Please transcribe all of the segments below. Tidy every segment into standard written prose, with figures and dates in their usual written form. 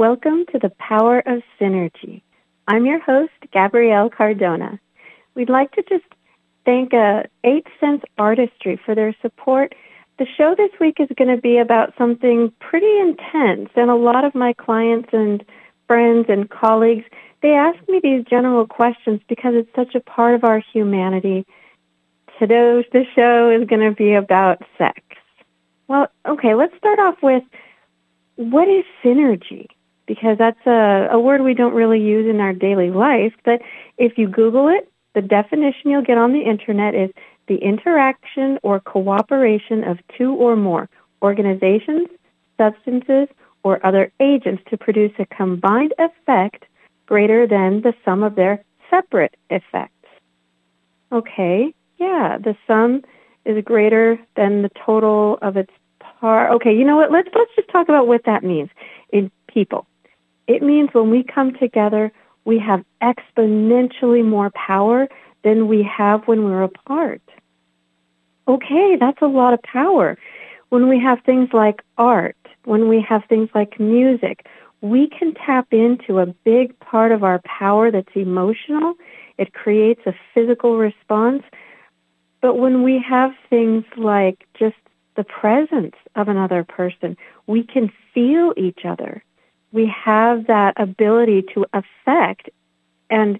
Welcome to the Power of Synergy. I'm your host, Gabrielle Cardona. We'd like to just thank 8 Sense Artistry for their support. The show this week is going to be about something pretty intense, and a lot of my clients and friends and colleagues, they ask me these general questions because it's such a part of our humanity. Today, the show is going to be about sex. Well, okay, let's start off with, what is synergy? Because that's a word we don't really use in our daily life, but if you Google it, the definition you'll get on the internet is the interaction or cooperation of 2 or more organizations, substances, or other agents to produce a combined effect greater than the sum of their separate effects. Okay, yeah, the sum is greater than the total of its part. Okay, you know what? Let's just talk about what that means in people. It means when we come together, we have exponentially more power than we have when we're apart. Okay, that's a lot of power. When we have things like art, when we have things like music, we can tap into a big part of our power that's emotional. It creates a physical response. But when we have things like just the presence of another person, we can feel each other. We have that ability to affect and,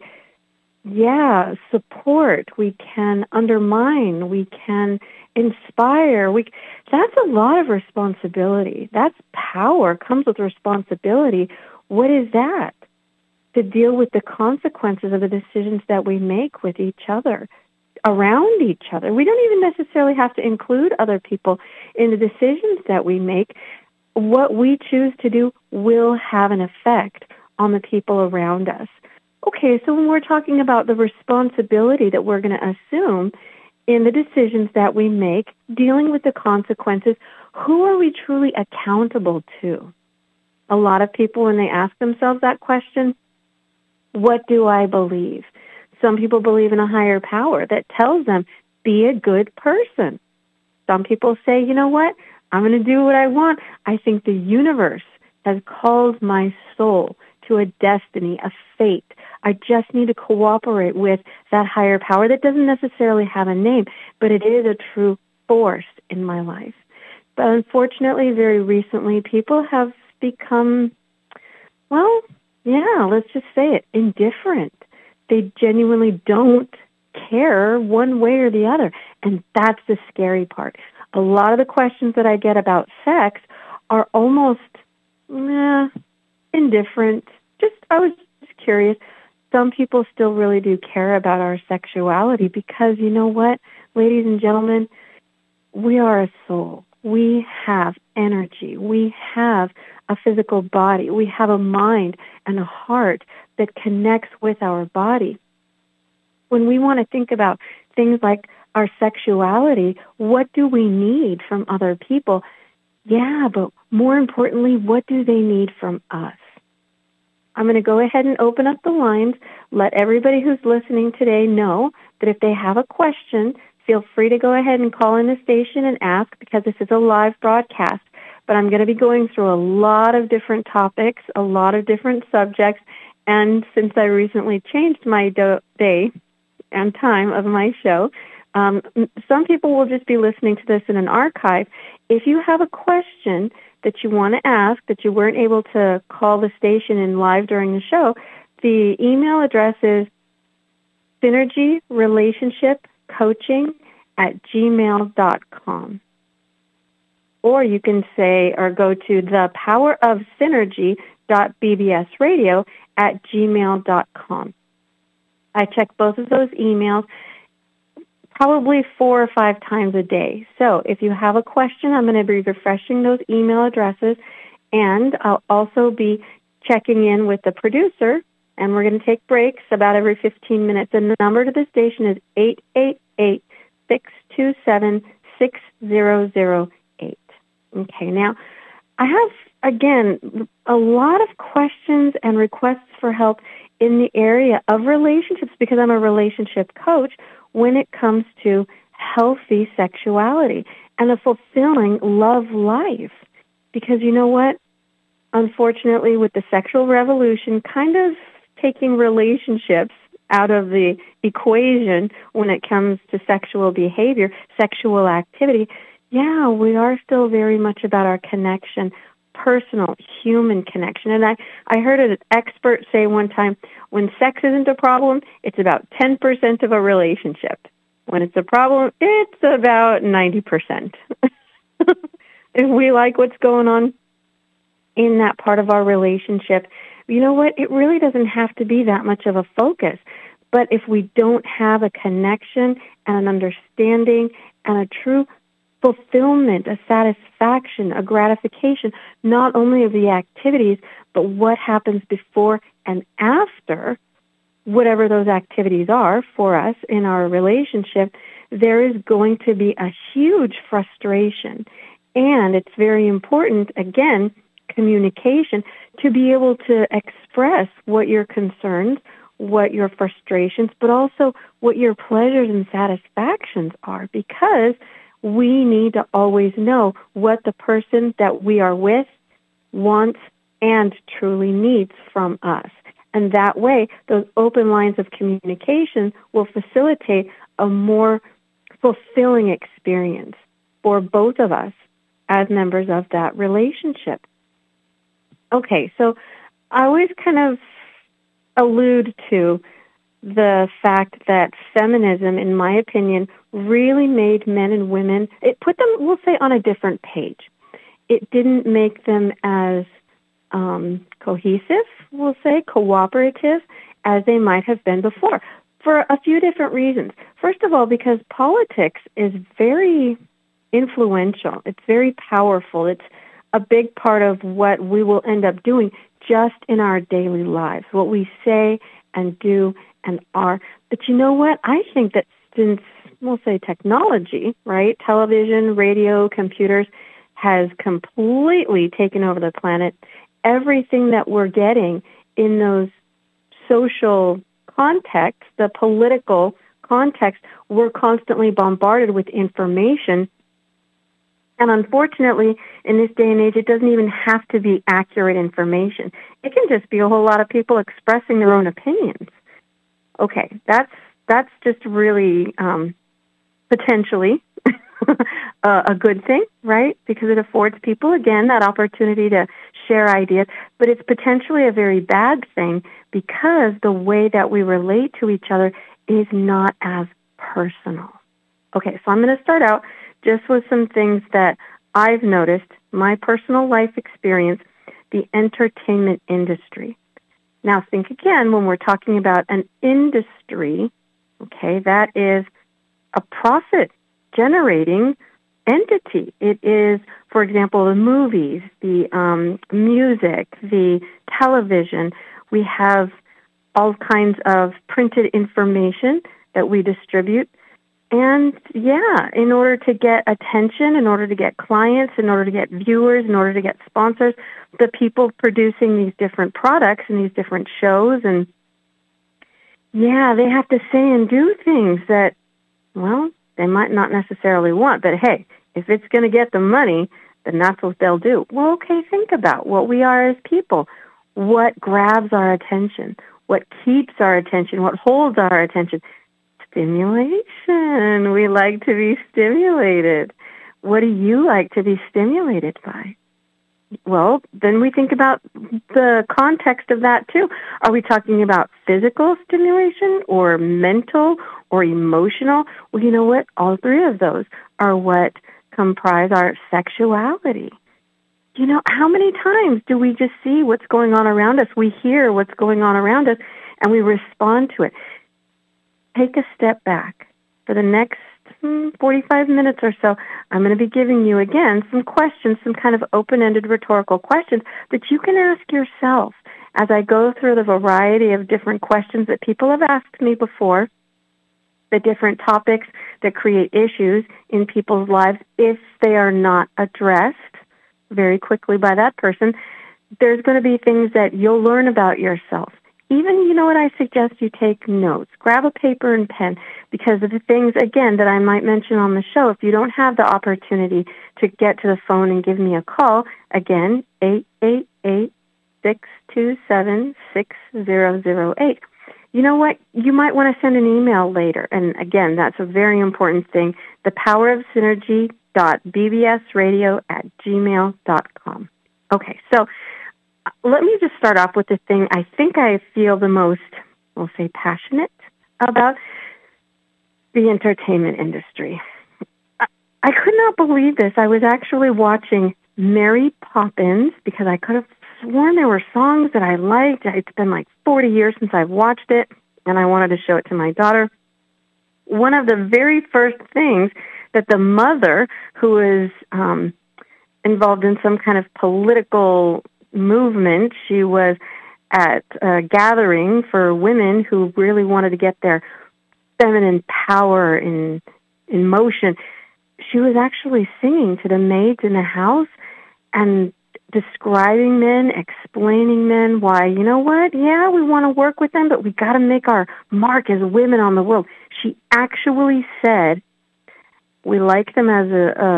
support. We can undermine. We can inspire. That's a lot of responsibility. That's power, comes with responsibility. What is that? To deal with the consequences of the decisions that we make with each other, around each other. We don't even necessarily have to include other people in the decisions that we make. What we choose to do will have an effect on the people around us. Okay, so when we're talking about the responsibility that we're going to assume in the decisions that we make, dealing with the consequences, who are we truly accountable to? A lot of people, when they ask themselves that question, what do I believe? Some people believe in a higher power that tells them, be a good person. Some people say, you know what? I'm going to do what I want. I think the universe has called my soul to a destiny, a fate. I just need to cooperate with that higher power that doesn't necessarily have a name, but it is a true force in my life. But unfortunately, very recently, people have become, let's just say it, indifferent. They genuinely don't care one way or the other, and that's the scary part. A lot of the questions that I get about sex are almost indifferent. I was just curious. Some people still really do care about our sexuality because, you know what, ladies and gentlemen, we are a soul. We have energy. We have a physical body. We have a mind and a heart that connects with our body. When we want to think about things like our sexuality, what do we need from other people? Yeah, but more importantly, what do they need from us? I'm going to go ahead and open up the lines. Let everybody who's listening today know that if they have a question, feel free to go ahead and call in the station and ask, because this is a live broadcast. But I'm going to be going through a lot of different topics, a lot of different subjects, and since I recently changed my day and time of my show, some people will just be listening to this in an archive. If you have a question that you want to ask that you weren't able to call the station in live during the show, the email address is synergyrelationshipcoaching@gmail.com. Or you can say, or go to thepowerofsynergy.bbsradio@gmail.com. I check both of those emails probably 4 or 5 times a day. So if you have a question, I'm going to be refreshing those email addresses, and I'll also be checking in with the producer, and we're going to take breaks about every 15 minutes. And the number to the station is 888-627-6008. Okay, now I have, again, a lot of questions and requests for help in the area of relationships because I'm a relationship coach when it comes to healthy sexuality and a fulfilling love life. Because you know what? unfortunately, with the sexual revolution kind of taking relationships out of the equation when it comes to sexual behavior, sexual activity, yeah, we are still very much about our connection, personal, human connection. And I heard an expert say one time, when sex isn't a problem, it's about 10% of a relationship. When it's a problem, it's about 90%. If we like what's going on in that part of our relationship, you know what? It really doesn't have to be that much of a focus. But if we don't have a connection and an understanding and a true fulfillment, a satisfaction, a gratification, not only of the activities, but what happens before and after whatever those activities are for us in our relationship, there is going to be a huge frustration. And it's very important, again, communication, to be able to express what your concerns, what your frustrations, but also what your pleasures and satisfactions are, because we need to always know what the person that we are with wants and truly needs from us. And that way, those open lines of communication will facilitate a more fulfilling experience for both of us as members of that relationship. Okay, so I always kind of allude to the fact that feminism, in my opinion, really made men and women, it put them, we'll say, on a different page. It didn't make them as cohesive, we'll say, cooperative, as they might have been before, for a few different reasons. First of all, because politics is very influential. It's very powerful. It's a big part of what we will end up doing just in our daily lives, what we say and do and are. But you know what? I think that since, we'll say, technology, right, television, radio, computers, has completely taken over the planet, everything that we're getting in those social contexts, the political context, we're constantly bombarded with information. And unfortunately, in this day and age, it doesn't even have to be accurate information. It can just be a whole lot of people expressing their own opinions. Okay, that's just really potentially a good thing, right? Because it affords people, again, that opportunity to share ideas. But it's potentially a very bad thing because the way that we relate to each other is not as personal. Okay, so I'm going to start out just with some things that I've noticed, my personal life experience, the entertainment industry. Now think again, when we're talking about an industry, okay, that is a profit-generating entity. It is, for example, the movies, the music, the television. We have all kinds of printed information that we distribute. And yeah, in order to get attention, in order to get clients, in order to get viewers, in order to get sponsors, the people producing these different products and these different shows, and yeah, they have to say and do things that, well, they might not necessarily want, but hey, if it's going to get the money, then that's what they'll do. Well, okay, think about what we are as people. What grabs our attention? What keeps our attention? What holds our attention? Stimulation. We like to be stimulated. What do you like to be stimulated by? Well, then we think about the context of that too. Are we talking about physical stimulation or mental or emotional? Well, you know what? All three of those are what comprise our sexuality. You know, how many times do we just see what's going on around us? We hear what's going on around us and we respond to it. Take a step back. For the next 45 minutes or so, I'm going to be giving you, again, some questions, some kind of open-ended rhetorical questions that you can ask yourself as I go through the variety of different questions that people have asked me before, the different topics that create issues in people's lives if they are not addressed very quickly by that person. There's going to be things that you'll learn about yourself. Even, you know what, I suggest you take notes. Grab a paper and pen, because of the things, again, that I might mention on the show. If you don't have the opportunity to get to the phone and give me a call, again, 888-627-6008. You know what? You might want to send an email later. And again, that's a very important thing. thepowerofsynergy.bbsradio@gmail.com. Okay, so let me just start off with the thing I think I feel the most, we'll say, passionate about: the entertainment industry. I could not believe this. I was actually watching Mary Poppins because I could have sworn there were songs that I liked. It's been like 40 years since I've watched it, and I wanted to show it to my daughter. One of the very first things that the mother, who is involved in some kind of political movement, she was at a gathering for women who really wanted to get their feminine power in motion. She was actually singing to the maids in the house and describing men, explaining men, why, you know what, yeah, we want to work with them, but we got to make our mark as women on the world. She actually said, we like them as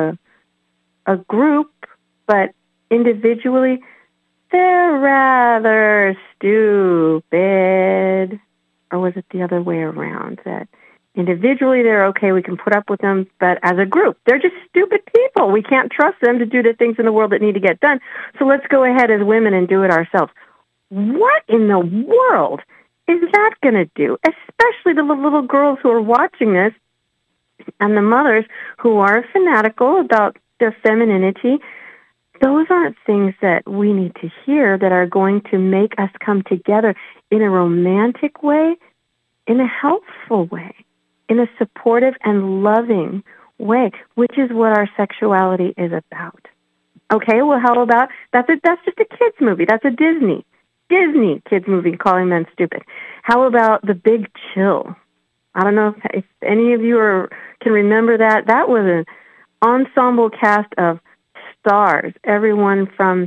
a group, but individually, they're rather stupid. Or was it the other way around? That individually they're okay, we can put up with them, but as a group, they're just stupid people. We can't trust them to do the things in the world that need to get done, so let's go ahead as women and do it ourselves. What in the world is that going to do? Especially the little girls who are watching this and the mothers who are fanatical about their femininity. Those aren't things that we need to hear that are going to make us come together in a romantic way, in a helpful way, in a supportive and loving way, which is what our sexuality is about. Okay, well, how about, that's just a kid's movie. That's a Disney kids movie calling men stupid. How about The Big Chill? I don't know if any of you can remember that. That was an ensemble cast of stars, everyone from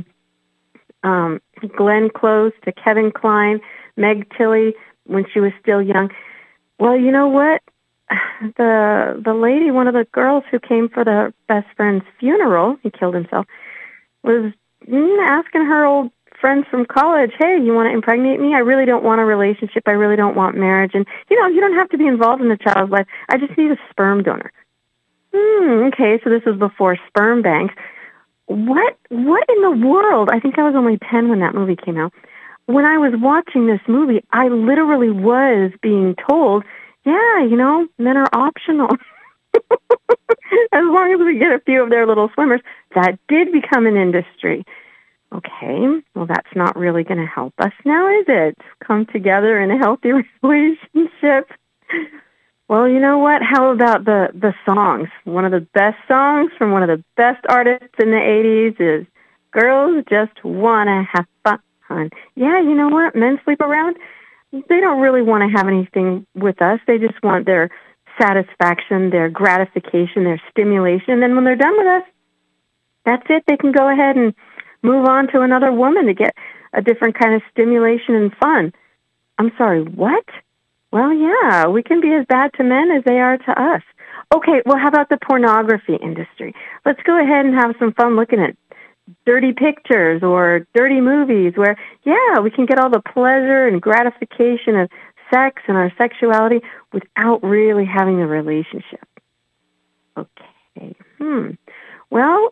Glenn Close to Kevin Kline, Meg Tilly when she was still young. Well, you know what? The lady, one of the girls who came for the best friend's funeral, he killed himself, was asking her old friends from college, hey, you want to impregnate me? I really don't want a relationship. I really don't want marriage. And, you don't have to be involved in the child's life. I just need a sperm donor. Okay, so this was before sperm banks. What in the world? I think I was only 10 when that movie came out. When I was watching this movie, I literally was being told, yeah, men are optional. As long as we get a few of their little swimmers. That did become an industry. Okay, well, that's not really going to help us now, is it? Come together in a healthy relationship. Well, you know what? How about the songs? One of the best songs from one of the best artists in the 80s is Girls Just Wanna Have Fun. Yeah, you know what? Men sleep around. They don't really want to have anything with us. They just want their satisfaction, their gratification, their stimulation. And then when they're done with us, that's it. They can go ahead and move on to another woman to get a different kind of stimulation and fun. I'm sorry, what? Well, yeah, we can be as bad to men as they are to us. Okay, well, how about the pornography industry? Let's go ahead and have some fun looking at dirty pictures or dirty movies where, yeah, we can get all the pleasure and gratification of sex and our sexuality without really having a relationship. Okay. Well,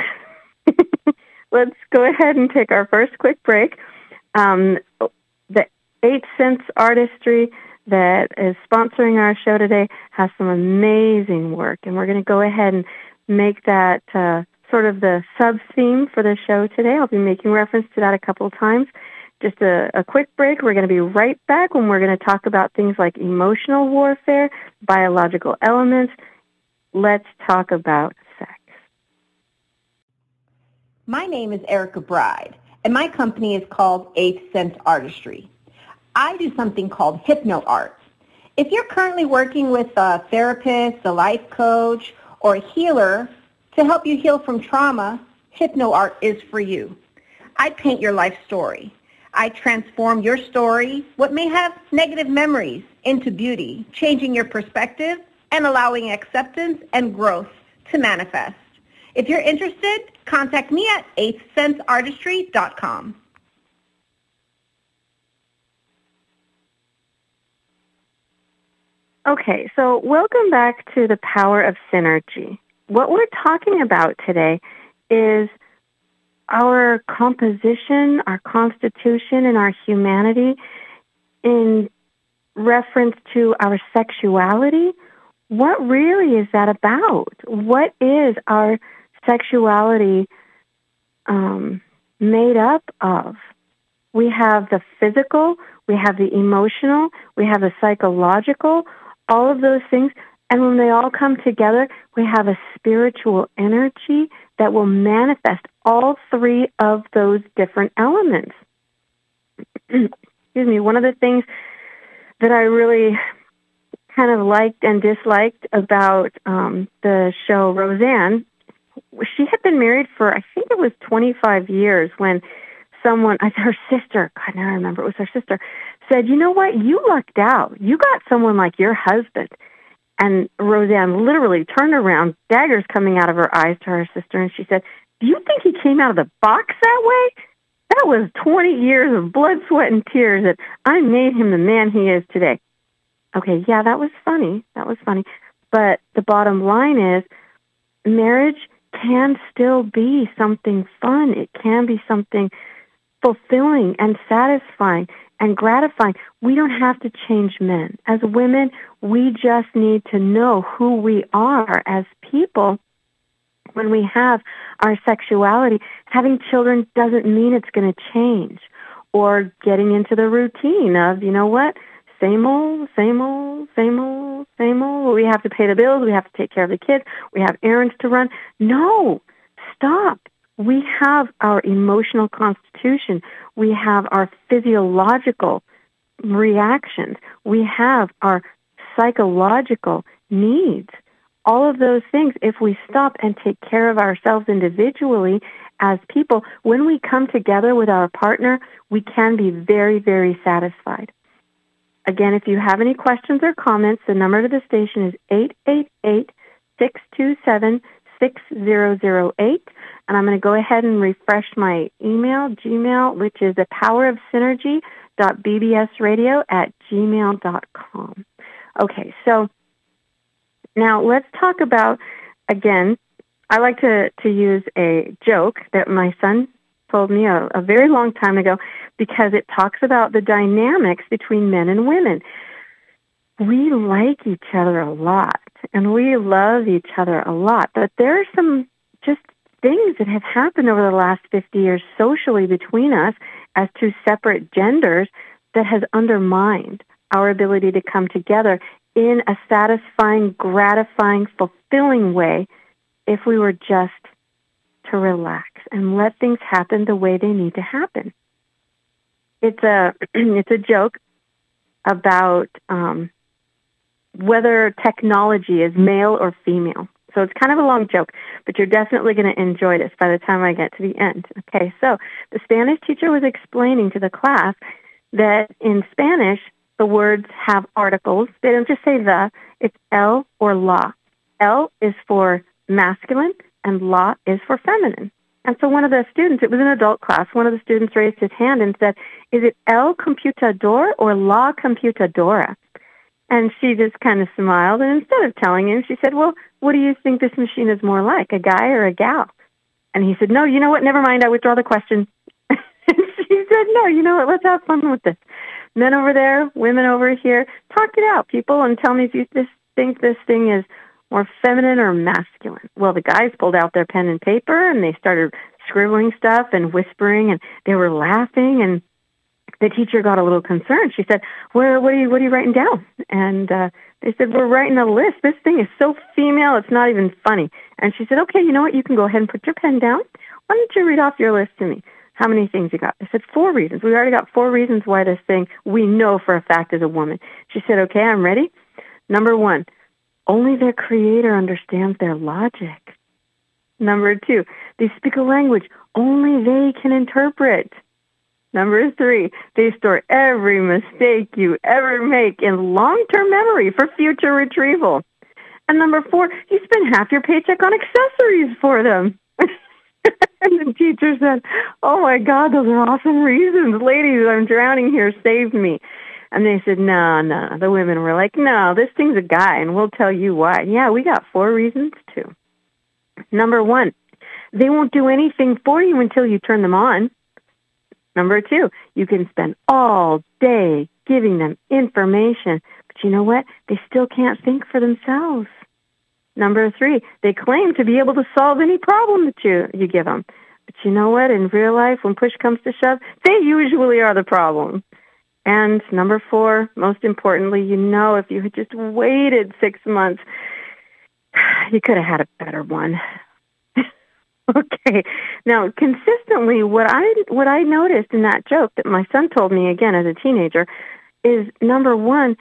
let's go ahead and take our first quick break. The 8 Sense Artistry that is sponsoring our show today has some amazing work, and we're going to go ahead and make that sort of the sub-theme for the show today. I'll be making reference to that a couple of times. Just a quick break. We're going to be right back when we're going to talk about things like emotional warfare, biological elements. Let's talk about sex. My name is Erica Bride, and my company is called 8 Sense Artistry. I do something called hypno art. If you're currently working with a therapist, a life coach, or a healer to help you heal from trauma, hypno art is for you. I paint your life story. I transform your story, what may have negative memories, into beauty, changing your perspective and allowing acceptance and growth to manifest. If you're interested, contact me at eighthsenseartistry.com. Okay, so welcome back to the power of synergy. What we're talking about today is our composition, our constitution, and our humanity in reference to our sexuality. What really is that about? What is our sexuality made up of? We have the physical, we have the emotional, we have the psychological, all of those things. And when they all come together, we have a spiritual energy that will manifest all three of those different elements. Excuse me. One of the things that I really kind of liked and disliked about the show Roseanne, she had been married for, I think it was 25 years when someone, her sister, God, now I remember, it was her sister, said, you know what, you lucked out. You got someone like your husband. And Roseanne literally turned around, daggers coming out of her eyes to her sister, and she said, do you think he came out of the box that way? That was 20 years of blood, sweat, and tears that I made him the man he is today. Okay, yeah, that was funny. That was funny. But the bottom line is marriage can still be something fun. It can be something fulfilling and satisfying and gratifying. We don't have to change men. As women, we just need to know who we are as people. When we have our sexuality, having children doesn't mean it's going to change, or getting into the routine of, you know what, same old, same old, same old, same old. We have to pay the bills. We have to take care of the kids. We have errands to run. No, stop. We have our emotional constitution. We have our physiological reactions. We have our psychological needs. All of those things, if we stop and take care of ourselves individually as people, when we come together with our partner, we can be very, very satisfied. Again, if you have any questions or comments, the number to the station is 888-627-6008. And I'm going to go ahead and refresh my email, Gmail, which is thepowerofsynergy.bbsradio@gmail.com. Okay, so now let's talk about, again, I like to use a joke that my son told me a very long time ago because it talks about the dynamics between men and women. We like each other a lot, and we love each other a lot, but there are some just things that have happened over the last 50 years socially between us as two separate genders that has undermined our ability to come together in a satisfying, gratifying, fulfilling way if we were just to relax and let things happen the way they need to happen. It's a joke about whether technology is male or female. So it's kind of a long joke, but you're definitely going to enjoy this by the time I get to the end. Okay, so the Spanish teacher was explaining to the class that in Spanish, the words have articles. They don't just say the, it's el or la. El is for masculine and la is for feminine. And so one of the students, it was an adult class, one of the students raised his hand and said, is it el computador or la computadora? And she just kind of smiled, and instead of telling him, she said, well, what do you think this machine is more like, a guy or a gal? And he said, no, you know what, never mind, I withdraw the question. And she said, no, you know what, let's have fun with this. Men over there, women over here, talk it out, people, and tell me if you think this thing is more feminine or masculine. Well, the guys pulled out their pen and paper, and they started scribbling stuff and whispering, and they were laughing, and the teacher got a little concerned. She said, what are you writing down? And they said, we're writing a list. This thing is so female, it's not even funny. And she said, okay, you know what? You can go ahead and put your pen down. Why don't you read off your list to me? How many things you got? I said, 4 reasons. We already got 4 reasons why this thing we know for a fact is a woman. She said, okay, I'm ready. Number 1, only their creator understands their logic. Number 2, they speak a language only they can interpret. Number 3, they store every mistake you ever make in long-term memory for future retrieval. And number 4, you spend half your paycheck on accessories for them. And the teacher said, oh, my God, those are awesome reasons. Ladies, I'm drowning here. Save me. And they said, no. The women were like, no, this thing's a guy, and we'll tell you why. Yeah, we got 4 reasons, too. Number 1, they won't do anything for you until you turn them on. Number 2, you can spend all day giving them information, but you know what? They still can't think for themselves. Number 3, they claim to be able to solve any problem that you give them. But you know what? In real life, when push comes to shove, they usually are the problem. And number 4, most importantly, if you had just waited 6 months, you could have had a better one. Okay. Now, consistently, what I noticed in that joke that my son told me again as a teenager is, number 1,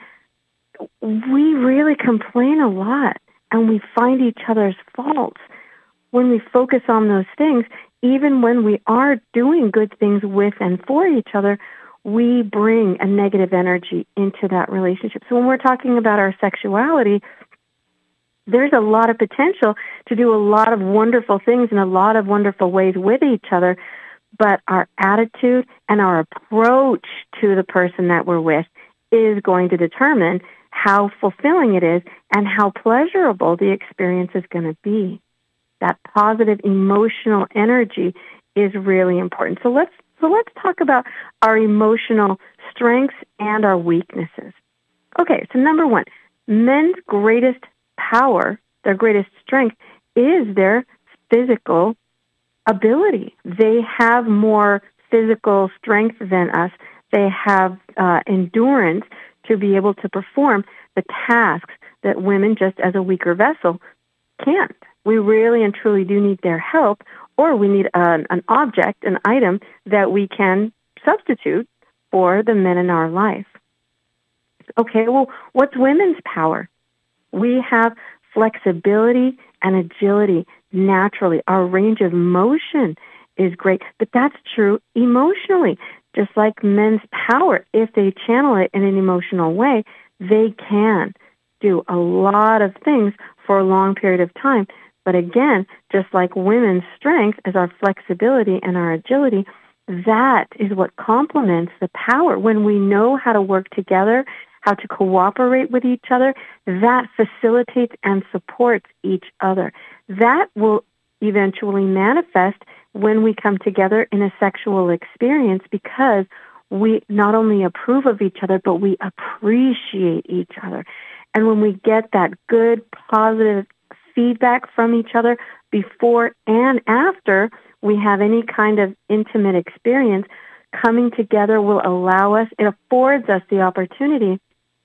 we really complain a lot. And we find each other's faults when we focus on those things. Even when we are doing good things with and for each other, we bring a negative energy into that relationship. So when we're talking about our sexuality, there's a lot of potential to do a lot of wonderful things in a lot of wonderful ways with each other. But our attitude and our approach to the person that we're with is going to determine how fulfilling it is and how pleasurable the experience is going to be. That positive emotional energy is really important. So let's talk about our emotional strengths and our weaknesses. Okay, so number 1, men's greatest power, their greatest strength, is their physical ability. They have more physical strength than us. They have endurance to be able to perform the tasks that women, just as a weaker vessel, can't. We really and truly do need their help, or we need an object, an item that we can substitute for the men in our life. Okay, well, what's women's power? We have flexibility and agility naturally. Our range of motion is great, but that's true emotionally. Just like men's power, if they channel it in an emotional way, they can do a lot of things for a long period of time. But again, just like women's strength is our flexibility and our agility, that is what complements the power. When we know how to work together, how to cooperate with each other, that facilitates and supports each other. That will eventually manifest when we come together in a sexual experience, because we not only approve of each other, but we appreciate each other. And when we get that good, positive feedback from each other before and after we have any kind of intimate experience, coming together will allow us, it affords us the opportunity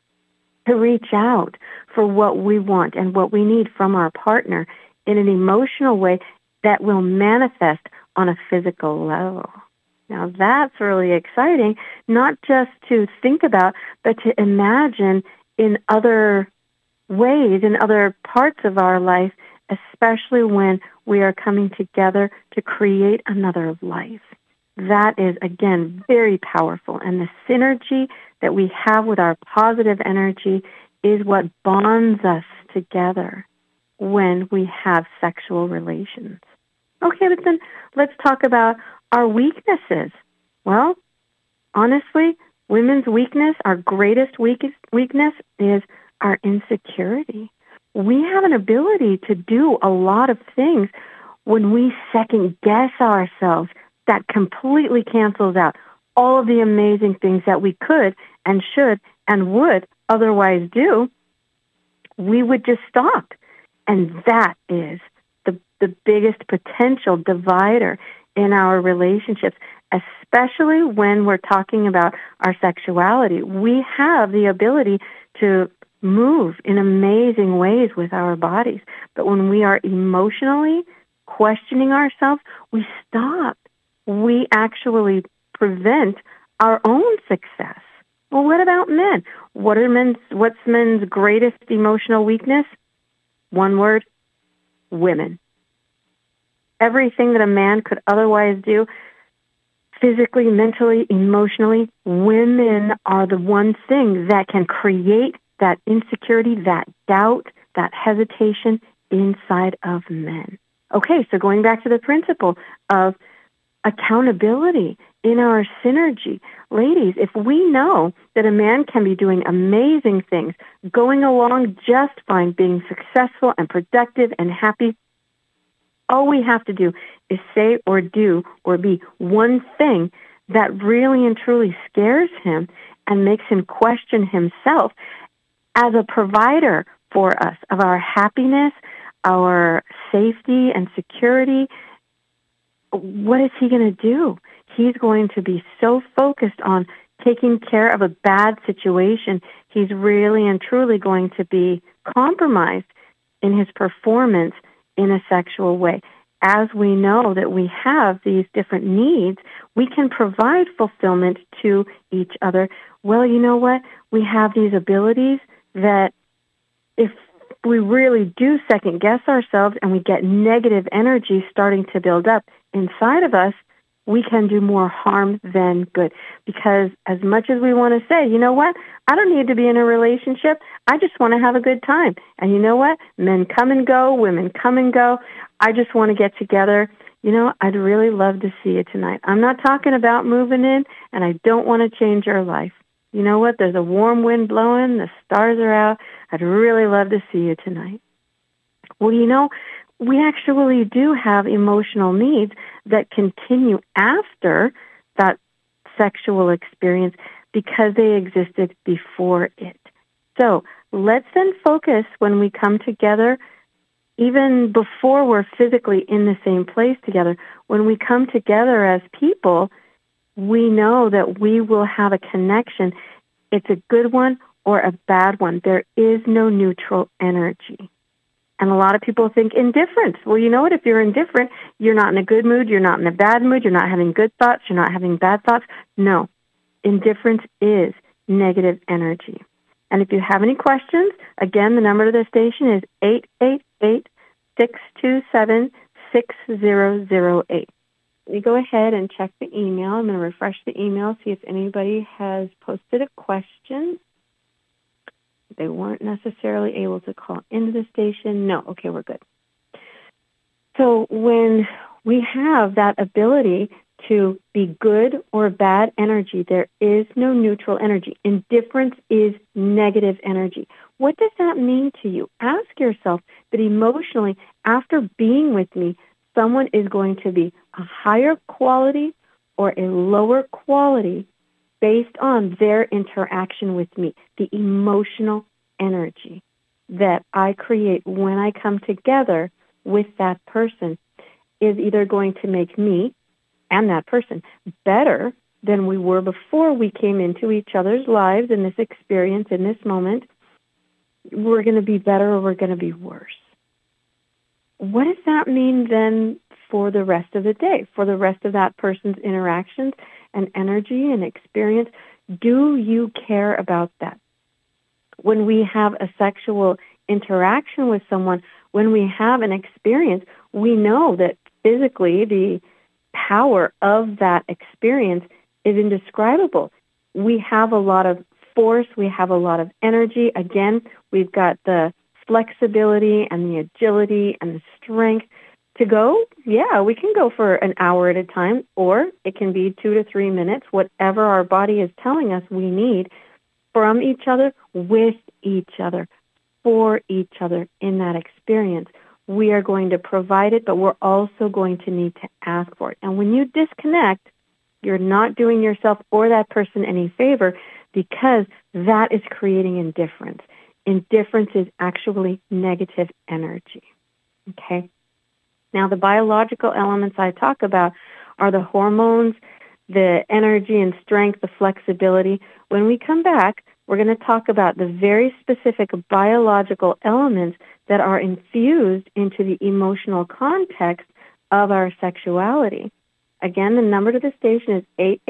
to reach out for what we want and what we need from our partner in an emotional way that will manifest on a physical level. Now that's really exciting, not just to think about, but to imagine in other ways, in other parts of our life, especially when we are coming together to create another life. That is, again, very powerful. And the synergy that we have with our positive energy is what bonds us together when we have sexual relations. Okay, but then let's talk about our weaknesses. Well, honestly, women's weakness, our greatest weakness is our insecurity. We have an ability to do a lot of things when we second guess ourselves that completely cancels out all of the amazing things that we could and should and would otherwise do. We would just stop. And that is the biggest potential divider in our relationships, especially when we're talking about our sexuality. We have the ability to move in amazing ways with our bodies. But when we are emotionally questioning ourselves, we stop. We actually prevent our own success. Well, what about men? What's men's greatest emotional weakness? One word: women. Everything that a man could otherwise do, physically, mentally, emotionally, women are the one thing that can create that insecurity, that doubt, that hesitation inside of men. Okay, so going back to the principle of accountability in our synergy. Ladies, if we know that a man can be doing amazing things, going along just fine, being successful and productive and happy, all we have to do is say or do or be one thing that really and truly scares him and makes him question himself as a provider for us of our happiness, our safety and security. What is he going to do? He's going to be so focused on taking care of a bad situation, he's really and truly going to be compromised in his performance in a sexual way. As we know that we have these different needs, we can provide fulfillment to each other. Well, you know what? We have these abilities that if we really do second guess ourselves and we get negative energy starting to build up inside of us, we can do more harm than good. Because as much as we want to say, you know what, I don't need to be in a relationship, I just want to have a good time. And you know what, men come and go, women come and go, I just want to get together. You know, I'd really love to see you tonight. I'm not talking about moving in, and I don't want to change your life. You know what, there's a warm wind blowing, the stars are out, I'd really love to see you tonight. Well, you know, we actually do have emotional needs that continue after that sexual experience because they existed before it. So let's then focus when we come together, even before we're physically in the same place together, when we come together as people, we know that we will have a connection. It's a good one or a bad one. There is no neutral energy. And a lot of people think indifference. Well, you know what? If you're indifferent, you're not in a good mood, you're not in a bad mood, you're not having good thoughts, you're not having bad thoughts. No. Indifference is negative energy. And if you have any questions, again, the number to the station is 888-627-6008. You go ahead and check the email. I'm going to refresh the email, see if anybody has posted a question. They weren't necessarily able to call into the station. No, okay, we're good. So when we have that ability to be good or bad energy, there is no neutral energy. Indifference is negative energy. What does that mean to you? Ask yourself that emotionally, after being with me, someone is going to be a higher quality or a lower quality based on their interaction with me, the emotional energy that I create when I come together with that person is either going to make me and that person better than we were before we came into each other's lives in this experience, in this moment. We're going to be better or we're going to be worse. What does that mean then for the rest of the day, for the rest of that person's interactions and energy and experience? Do you care about that? When we have a sexual interaction with someone, when we have an experience, we know that physically the power of that experience is indescribable. We have a lot of force, we have a lot of energy. Again, we've got the flexibility and the agility and the strength to go. Yeah, we can go for an hour at a time, or it can be 2 to 3 minutes, whatever our body is telling us we need from each other, with each other, for each other in that experience. We are going to provide it, but we're also going to need to ask for it. And when you disconnect, you're not doing yourself or that person any favor, because that is creating indifference. Indifference is actually negative energy. Okay? Now, the biological elements I talk about are the hormones, the energy and strength, the flexibility. When we come back, we're going to talk about the very specific biological elements that are infused into the emotional context of our sexuality. Again, the number to the station is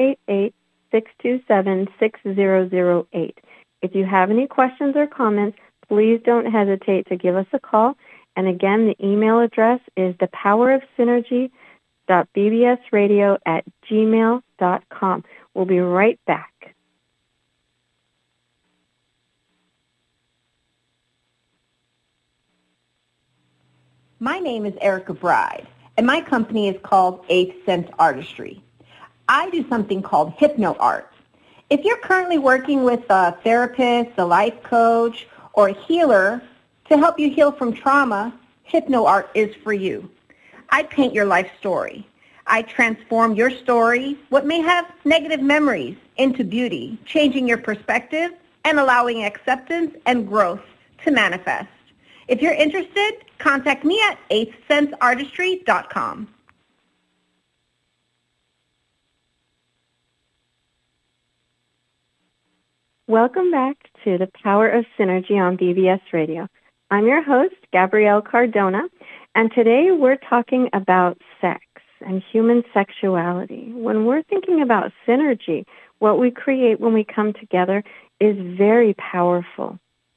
888-627-6008. If you have any questions or comments, please don't hesitate to give us a call. And again, the email address is thepowerofsynergy.bbsradio@gmail.com. We'll be right back. My name is Erica Bride, and my company is called Eighth Sense Artistry. I do something called hypno art. If you're currently working with a therapist, a life coach, or a healer to help you heal from trauma, hypno art is for you. I paint your life story. I transform your story, what may have negative memories, into beauty, changing your perspective and allowing acceptance and growth to manifest. If you're interested, contact me at eighthsenseartistry.com. Welcome back to The Power of Synergy on BBS Radio. I'm your host, Gabrielle Cardona, and today we're talking about sex and human sexuality. When we're thinking about synergy, what we create when we come together is very powerful.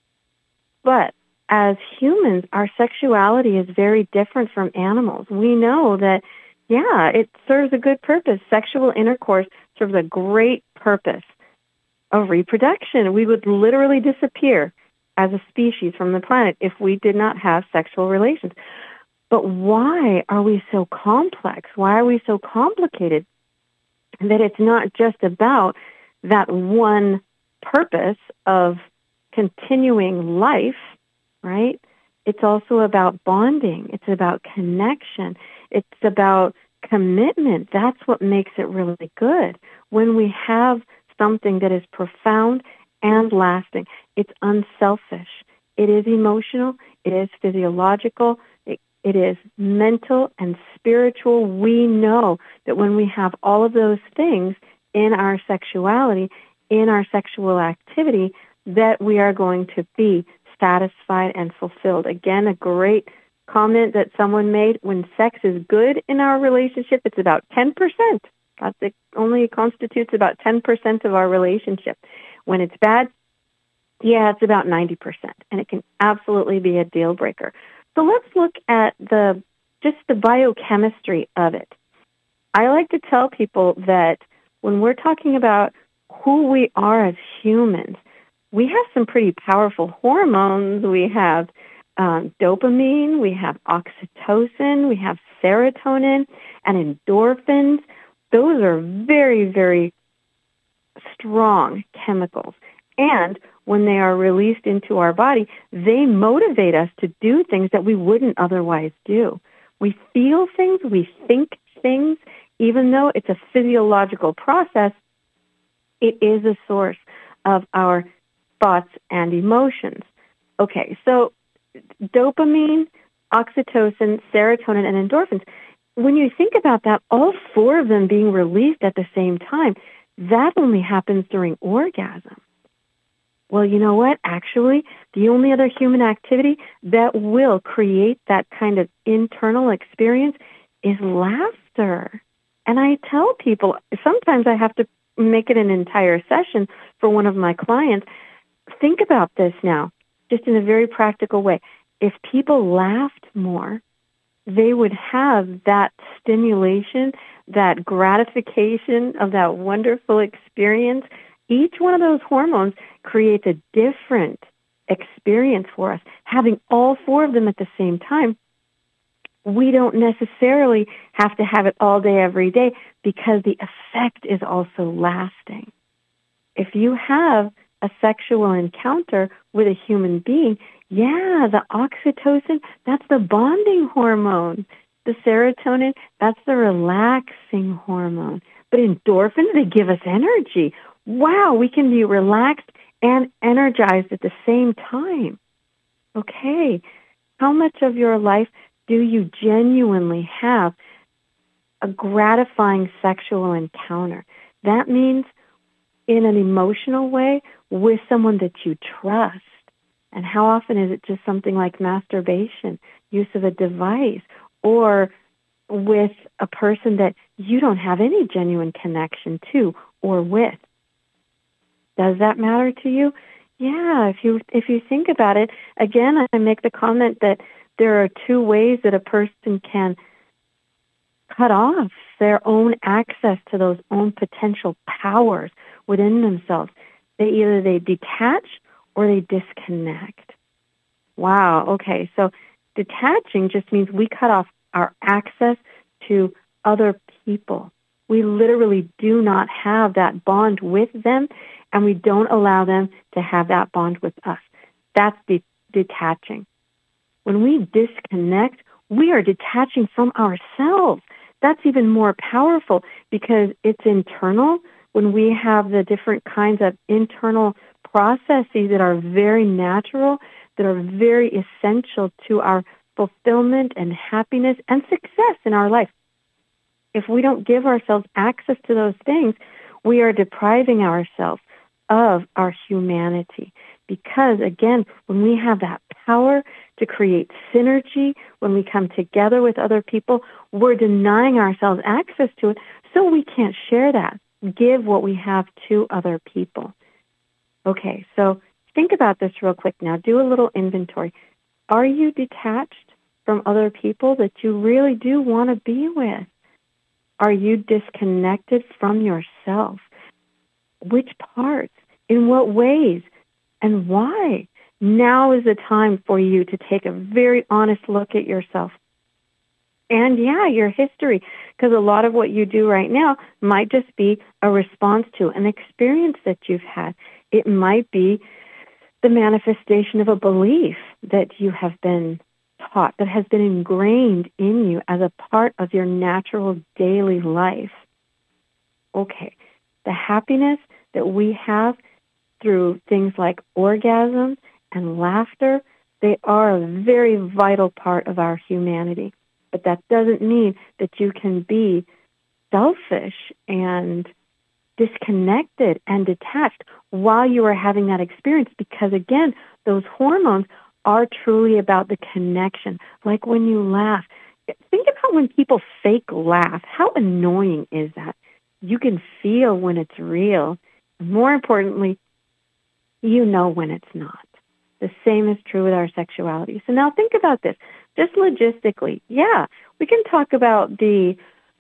But as humans, our sexuality is very different from animals. We know that, it serves a good purpose. Sexual intercourse serves a great purpose of reproduction. We would literally disappear as a species from the planet if we did not have sexual relations. But why are we so complex? Why are we so complicated that it's not just about that one purpose of continuing life, right? It's also about bonding. It's about connection. It's about commitment. That's what makes it really good. When we have something that is profound and lasting, it's unselfish. It is emotional. It is physiological. It is mental and spiritual. We know that when we have all of those things in our sexuality, in our sexual activity, that we are going to be satisfied and fulfilled. Again, a great comment that someone made, when sex is good in our relationship, it's about 10%. It only constitutes about 10% of our relationship. When it's bad, it's about 90%, and it can absolutely be a deal breaker. So let's look at the biochemistry of it. I like to tell people that when we're talking about who we are as humans, we have some pretty powerful hormones. We have dopamine, we have oxytocin, we have serotonin, and endorphins. Those are very, very strong chemicals. And when they are released into our body, they motivate us to do things that we wouldn't otherwise do. We feel things, we think things, even though it's a physiological process, it is a source of our thoughts and emotions. Okay, so dopamine, oxytocin, serotonin, and endorphins, when you think about that, all four of them being released at the same time, that only happens during orgasm. Well, you know what? Actually, the only other human activity that will create that kind of internal experience is laughter. And I tell people, sometimes I have to make it an entire session for one of my clients. Think about this now, just in a very practical way. If people laughed more, they would have that stimulation, that gratification of that wonderful experience. Each one of those hormones creates a different experience for us. Having all four of them at the same time, we don't necessarily have to have it all day, every day, because the effect is also lasting. If you have a sexual encounter with a human being, the oxytocin, that's the bonding hormone. The serotonin, that's the relaxing hormone. But endorphins, they give us energy. Wow, we can be relaxed and energized at the same time. Okay, how much of your life do you genuinely have a gratifying sexual encounter? That means in an emotional way with someone that you trust. And how often is it just something like masturbation, use of a device, or with a person that you don't have any genuine connection to or with? Does that matter to you? Yeah, if you think about it, again, I make the comment that there are two ways that a person can cut off their own access to those own potential powers within themselves. They detach or they disconnect. Wow, okay, so Detaching just means we cut off our access to other people. We literally do not have that bond with them, and we don't allow them to have that bond with us. That's detaching. When we disconnect, we are detaching from ourselves. That's even more powerful because it's internal. When we have the different kinds of internal processes that are very natural, that are very essential to our fulfillment and happiness and success in our life. If we don't give ourselves access to those things, we are depriving ourselves of our humanity. Because, again, when we have that power to create synergy, when we come together with other people, we're denying ourselves access to it, so we can't share that, give what we have to other people. Okay, so think about this real quick now. Do a little inventory. Are you detached from other people that you really do want to be with? Are you disconnected from yourself? Which parts? In what ways? And why? Now is the time for you to take a very honest look at yourself. And your history, because a lot of what you do right now might just be a response to an experience that you've had. It might be the manifestation of a belief that you have been taught, that has been ingrained in you as a part of your natural daily life. Okay, the happiness that we have through things like orgasm and laughter, they are a very vital part of our humanity. But that doesn't mean that you can be selfish and disconnected and detached while you are having that experience, because, again, those hormones are truly about the connection. Like when you laugh. Think about when people fake laugh. How annoying is that? You can feel when it's real. More importantly, you know when it's not. The same is true with our sexuality. So now think about this. Just logistically, we can talk about the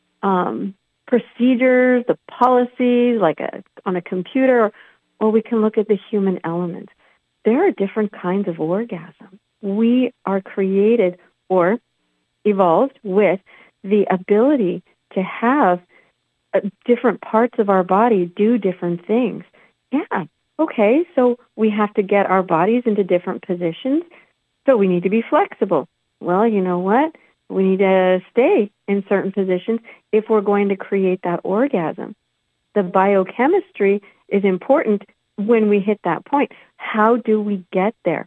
procedures, the policies, like on a computer, or we can look at the human element. There are different kinds of orgasm. We are created or evolved with the ability to have different parts of our body do different things. Okay, so we have to get our bodies into different positions, so we need to be flexible. Well, you know what? We need to stay in certain positions if we're going to create that orgasm. The biochemistry is important when we hit that point. How do we get there?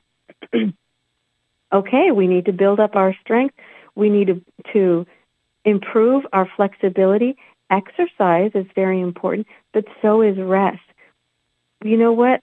Okay, we need to build up our strength. We need to improve our flexibility. Exercise is very important, but so is rest. You know what?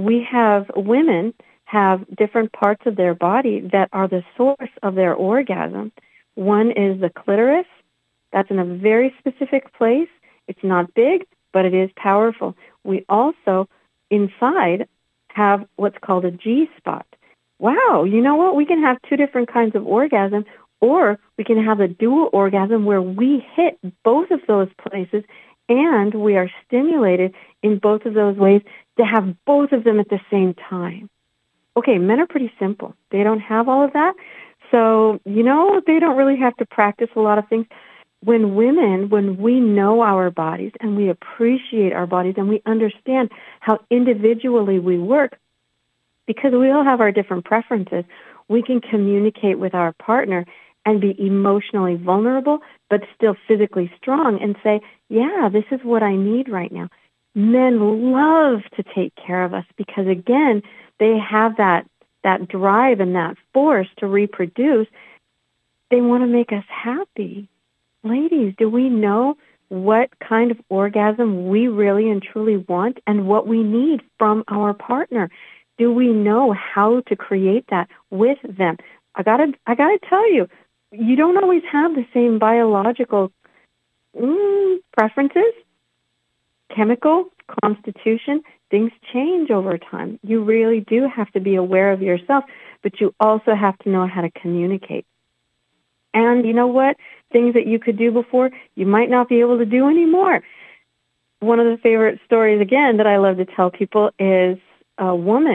Women have different parts of their body that are the source of their orgasm. One is the clitoris. That's in a very specific place. It's not big, but it is powerful. We also, inside, have what's called a G-spot. Wow, you know what? We can have two different kinds of orgasm, or we can have a dual orgasm where we hit both of those places and we are stimulated in both of those ways to have both of them at the same time. Okay, men are pretty simple. They don't have all of that. So, they don't really have to practice a lot of things. When we know our bodies and we appreciate our bodies and we understand how individually we work, because we all have our different preferences, we can communicate with our partner and be emotionally vulnerable, but still physically strong and say, this is what I need right now. Men love to take care of us because, again, they have that drive and that force to reproduce. They want to make us happy. Ladies, do we know what kind of orgasm we really and truly want and what we need from our partner? Do we know how to create that with them? I gotta tell you, you don't always have the same biological preferences, chemical constitution. Things change over time. You really do have to be aware of yourself, but you also have to know how to communicate. And you know what? Things that you could do before, you might not be able to do anymore. One of the favorite stories, again, that I love to tell people is a woman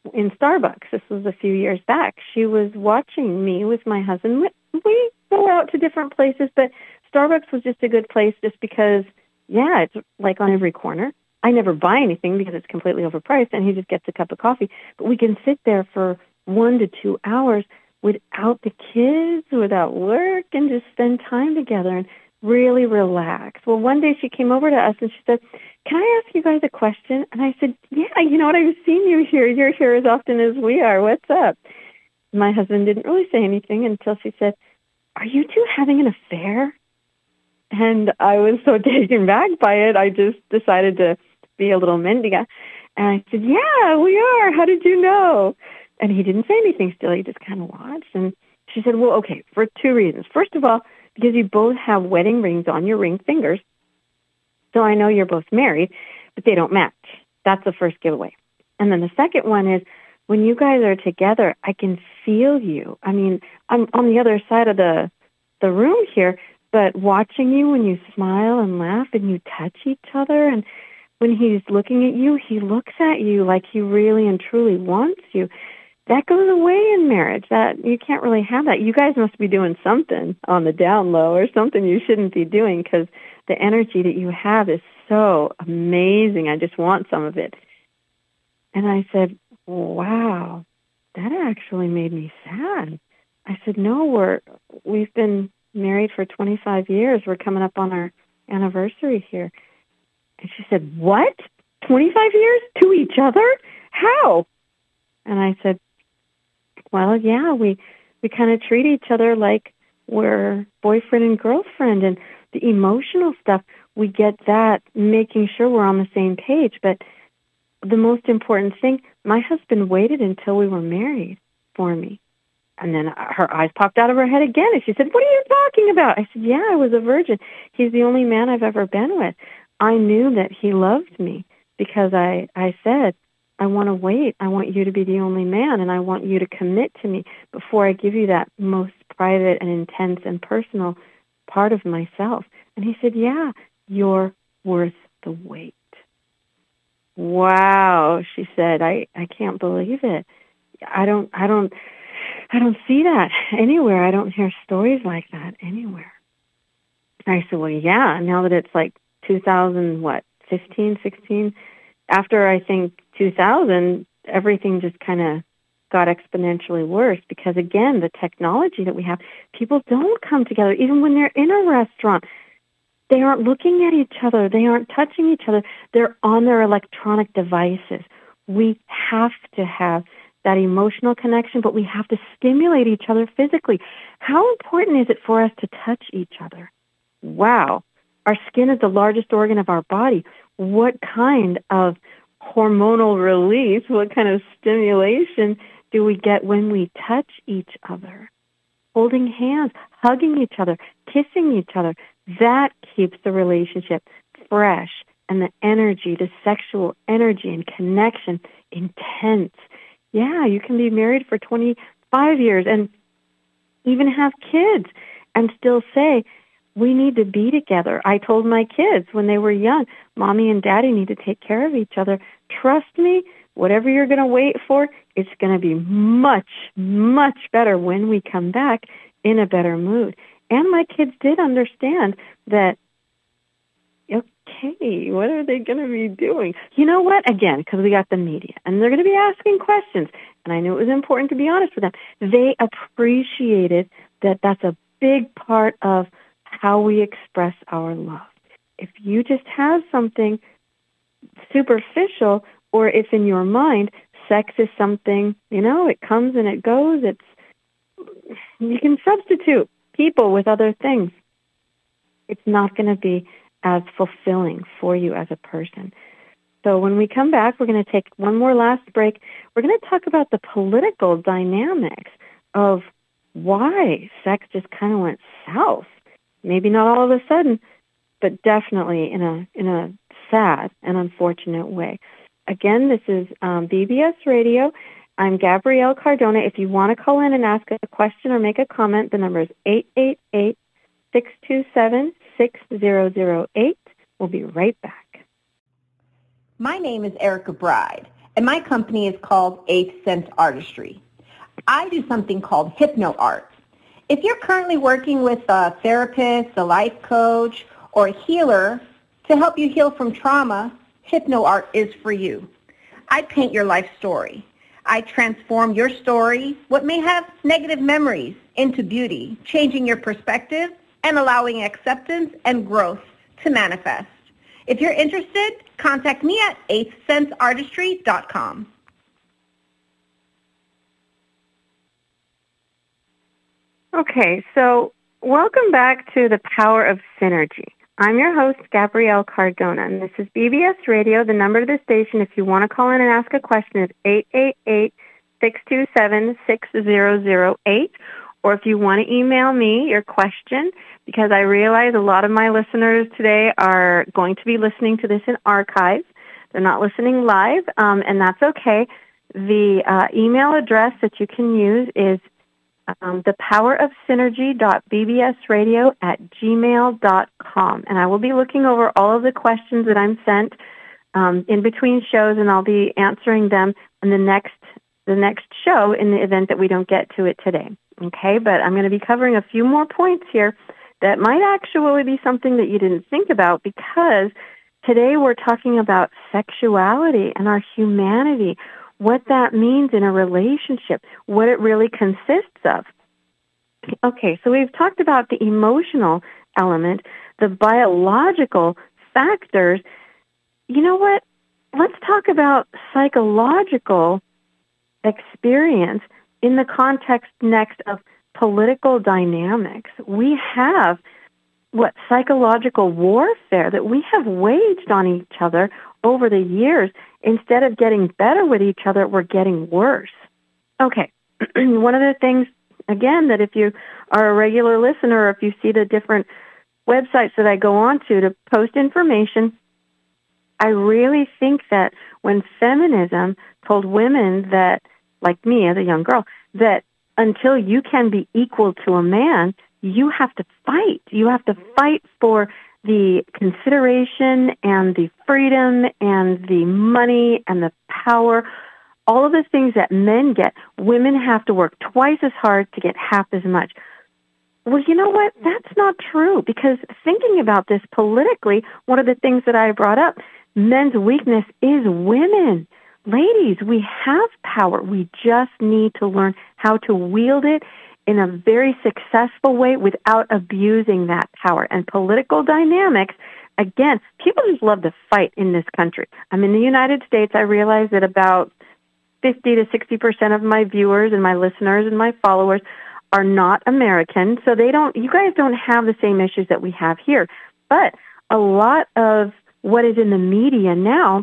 in Starbucks. This was a few years back. She was watching me with my husband. We go out to different places, but Starbucks was just a good place just because, yeah, it's like on every corner. I never buy anything because it's completely overpriced, and he just gets a cup of coffee. But we can sit there for 1 to 2 hours without the kids, without work, and just spend time together and really relax. Well, one day she came over to us and she said, "Can I ask you guys a question?" And I said, "Yeah, you know what? I've seen you here. You're here as often as we are. What's up?" My husband didn't really say anything until she said, "Are you two having an affair?" And I was so taken back by it, I just decided to be a little mendiga. And I said, "Yeah, we are. How did you know?" And he didn't say anything still. He just kind of watched. And she said, "Well, okay, for 2 reasons. First of all, because you both have wedding rings on your ring fingers, so I know you're both married, but they don't match. That's the first giveaway. And then the second one is, when you guys are together, I can feel you. I mean, I'm on the other side of the room here, but watching you when you smile and laugh and you touch each other, and when he's looking at you, he looks at you like he really and truly wants you. That goes away in marriage. That you can't really have that. You guys must be doing something on the down low or something you shouldn't be doing, because the energy that you have is so amazing. I just want some of it." And I said, "Wow, that actually made me sad." I said, "No, we've been married for 25 years. We're coming up on our anniversary here." And she said, "What? 25 years? To each other? How?" And I said, "Well, yeah, we kind of treat each other like we're boyfriend and girlfriend, and the emotional stuff, we get that, making sure we're on the same page. But the most important thing, my husband waited until we were married for me." And then her eyes popped out of her head again, and she said, "What are you talking about?" I said, "Yeah, I was a virgin. He's the only man I've ever been with. I knew that he loved me because I said, I want to wait. I want you to be the only man, and I want you to commit to me before I give you that most private and intense and personal part of myself." And he said, "Yeah, you're worth the wait." "Wow," she said, I can't believe it. I don't see that anywhere. I don't hear stories like that anywhere." I said, "Well, yeah, now that it's like 15, 16, after I think 2000, everything just kind of got exponentially worse because, again, the technology that we have, people don't come together. Even when they're in a restaurant, they aren't looking at each other. They aren't touching each other. They're on their electronic devices. We have to have that emotional connection, but we have to stimulate each other physically. How important is it for us to touch each other? Wow. Our skin is the largest organ of our body. What kind of hormonal release, what kind of stimulation do we get when we touch each other? Holding hands, hugging each other, kissing each other. That keeps the relationship fresh, and the energy, the sexual energy and connection, intense. Yeah, you can be married for 25 years and even have kids and still say, we need to be together. I told my kids when they were young, Mommy and Daddy need to take care of each other. Trust me, whatever you're going to wait for, it's going to be much, much better when we come back in a better mood. And my kids did understand that, okay, what are they going to be doing? You know what? Again, because we got the media, and they're going to be asking questions, and I knew it was important to be honest with them. They appreciated that that's a big part of how we express our love. If you just have something superficial, or if in your mind sex is something, it comes and it goes, you can substitute people with other things. It's not going to be as fulfilling for you as a person. So when we come back, we're going to take one more last break. We're going to talk about the political dynamics of why sex just kind of went south. Maybe not all of a sudden, but definitely in a sad and unfortunate way. Again, this is BBS Radio. I'm Gabrielle Cardona. If you want to call in and ask a question or make a comment, the number is 888-627-6008. We'll be right back. My name is Erica Bride, and my company is called 8th Sense Artistry. I do something called hypno art. If you're currently working with a therapist, a life coach, or a healer to help you heal from trauma, hypno art is for you. I paint your life story. I transform your story, what may have negative memories, into beauty, changing your perspective and allowing acceptance and growth to manifest. If you're interested, contact me at 8thsenseartistry.com. Okay, so welcome back to The Power of Synergy. I'm your host, Gabrielle Cardona, and this is BBS Radio. The number to the station, if you want to call in and ask a question, is 888-627-6008. Or if you want to email me your question, because I realize a lot of my listeners today are going to be listening to this in archives. They're not listening live, and that's okay. The email address that you can use is thepowerofsynergy.bbsradio@gmail.com. And I will be looking over all of the questions that I'm sent in between shows, and I'll be answering them in the next show in the event that we don't get to it today. Okay, but I'm going to be covering a few more points here that might actually be something that you didn't think about, because today we're talking about sexuality and our humanity, what that means in a relationship, what it really consists of. Okay, so we've talked about the emotional element, the biological factors. You know what? Let's talk about psychological experience in the context next of political dynamics. We have psychological warfare that we have waged on each other over the years. Instead of getting better with each other, we're getting worse. Okay, one of the things, again, that if you are a regular listener, or if you see the different websites that I go on to post information, I really think that when feminism told women that, like me as a young girl, that until you can be equal to a man, you have to fight. You have to fight for the consideration and the freedom and the money and the power, all of the things that men get. Women have to work twice as hard to get half as much. Well, you know what? That's not true, because thinking about this politically, one of the things that I brought up, men's weakness is women. Ladies, we have power. We just need to learn how to wield it in a very successful way without abusing that power. And political dynamics, again, people just love to fight in this country. I'm in the United States. I realize that about 50 to 60% of my viewers and my listeners and my followers are not American, so you guys don't have the same issues that we have here. But a lot of what is in the media now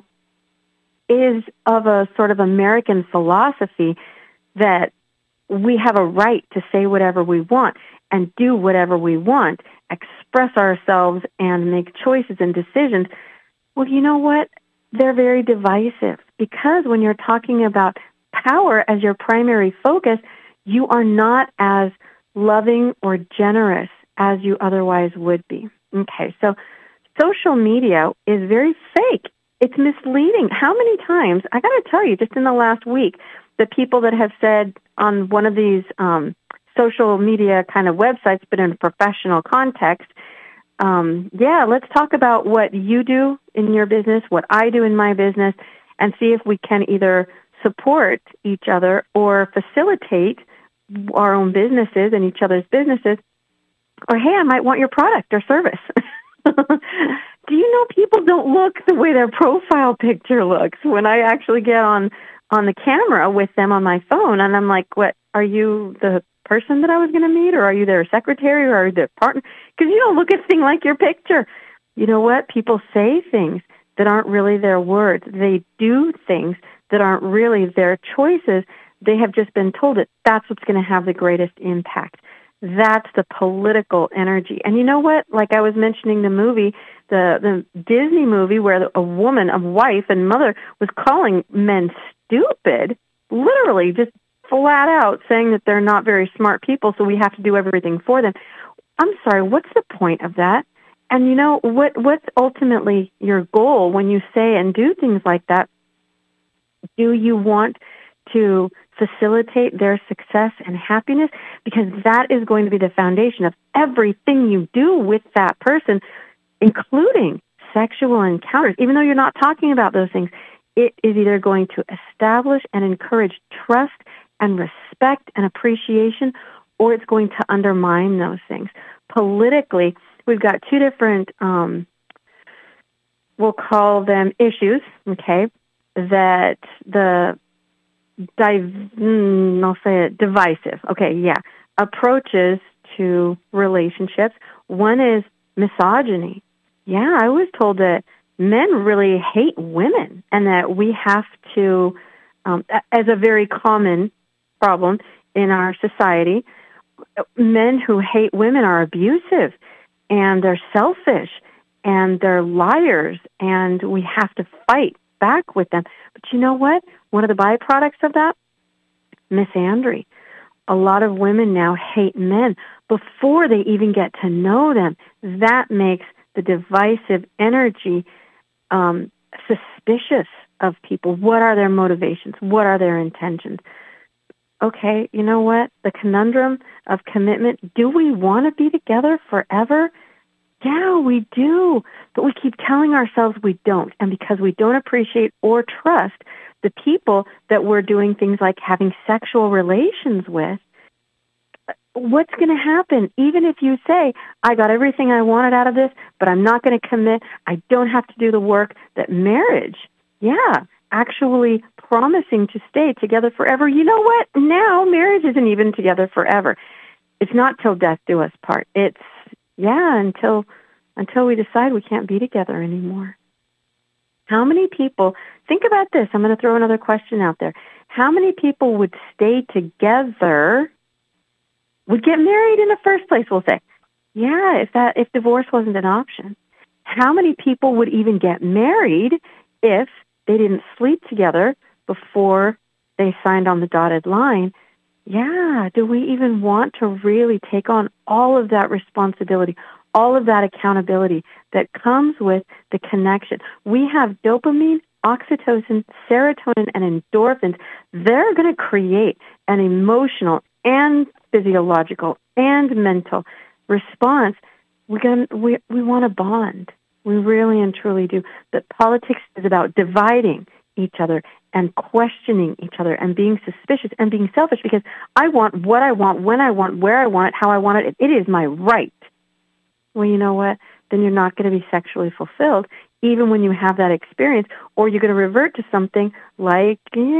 is of a sort of American philosophy that we have a right to say whatever we want and do whatever we want, express ourselves and make choices and decisions. Well, you know what? They're very divisive, because when you're talking about power as your primary focus, you are not as loving or generous as you otherwise would be. Okay, so social media is very fake. It's misleading. How many times, I got to tell you, just in the last week, the people that have said on one of these social media kind of websites, but in a professional context, let's talk about what you do in your business, what I do in my business, and see if we can either support each other or facilitate our own businesses and each other's businesses, or, hey, I might want your product or service. Do you know people don't look the way their profile picture looks when I actually get on the camera with them on my phone, and I'm like, what, are you the person that I was going to meet, or are you their secretary, or are you their partner? Because you don't look a thing like your picture. You know what? People say things that aren't really their words. They do things that aren't really their choices. They have just been told that that's what's going to have the greatest impact. That's the political energy. And you know what? Like I was mentioning the movie, the Disney movie where a woman, a wife and mother, was calling men stupid, literally just flat out saying that they're not very smart people, so we have to do everything for them. I'm sorry, what's the point of that? And you know, what's ultimately your goal when you say and do things like that? Do you want to facilitate their success and happiness? Because that is going to be the foundation of everything you do with that person, including sexual encounters. Even though you're not talking about those things, it is either going to establish and encourage trust and respect and appreciation, or it's going to undermine those things. Politically, we've got two different, we'll call them issues, okay, that I'll say it, divisive, okay, yeah, approaches to relationships. One is misogyny. Yeah, I was told that men really hate women and that we have to, as a very common problem in our society, men who hate women are abusive and they're selfish and they're liars and we have to fight back with them. But you know what? One of the byproducts of that, misandry. A lot of women now hate men before they even get to know them. That makes the divisive energy suspicious of people. What are their motivations? What are their intentions? Okay, you know what? The conundrum of commitment, do we want to be together forever? Yeah, we do. But we keep telling ourselves we don't. And because we don't appreciate or trust the people that we're doing things like having sexual relations with, what's going to happen? Even if you say, I got everything I wanted out of this, but I'm not going to commit, I don't have to do the work, that marriage, yeah, actually promising to stay together forever. You know what? Now marriage isn't even together forever. It's not till death do us part. It's, yeah, until we decide we can't be together anymore. How many people, think about this, I'm going to throw another question out there. How many people would stay together, would get married in the first place, we'll say? Yeah, if divorce wasn't an option. How many people would even get married if they didn't sleep together before they signed on the dotted line? Yeah, do we even want to really take on all of that responsibility, all of that accountability that comes with the connection? We have dopamine, oxytocin, serotonin, and endorphins. They're going to create an emotional and physiological and mental response. We want to bond. We really and truly do. But politics is about dividing each other and questioning each other and being suspicious and being selfish because I want what I want, when I want, where I want it, how I want it. It is my right. Well, you know what? Then you're not going to be sexually fulfilled even when you have that experience, or you're going to revert to something like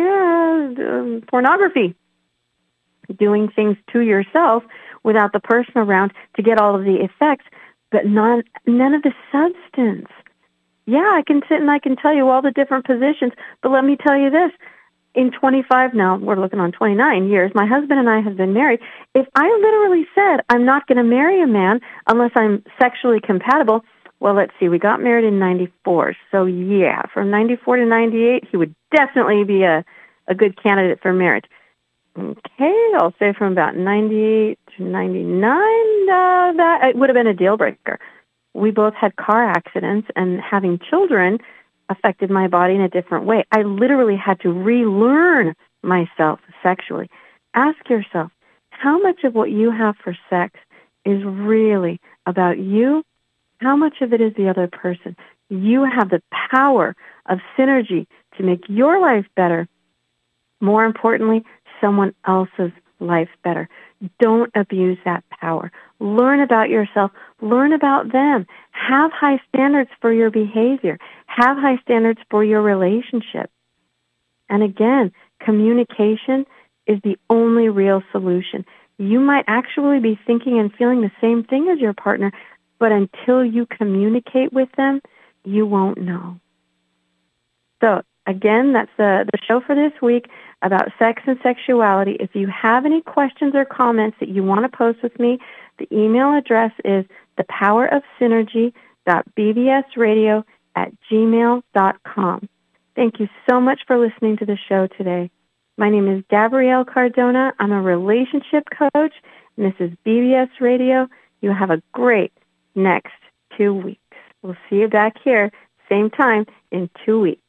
pornography, doing things to yourself without the person around to get all of the effects, but none of the substance. Yeah, I can sit and I can tell you all the different positions, but let me tell you this. In 25 now, we're looking on 29 years, my husband and I have been married. If I literally said I'm not going to marry a man unless I'm sexually compatible, well, let's see, we got married in 94. So yeah, from 94 to 98, he would definitely be a good candidate for marriage. Okay, I'll say from about 98 to 99, that it would have been a deal breaker. We both had car accidents, and having children affected my body in a different way. I literally had to relearn myself sexually. Ask yourself, how much of what you have for sex is really about you? How much of it is the other person? You have the power of synergy to make your life better. More importantly, someone else's life better. Don't abuse that power. Learn about yourself. Learn about them. Have high standards for your behavior. Have high standards for your relationship. And again, communication is the only real solution. You might actually be thinking and feeling the same thing as your partner, but until you communicate with them, you won't know. So again, that's the show for this week about sex and sexuality. If you have any questions or comments that you want to post with me, the email address is thepowerofsynergy.bbsradio@gmail.com. Thank you so much for listening to the show today. My name is Gabrielle Cardona. I'm a relationship coach, and this is BBS Radio. You have a great next 2 weeks. We'll see you back here, same time in 2 weeks.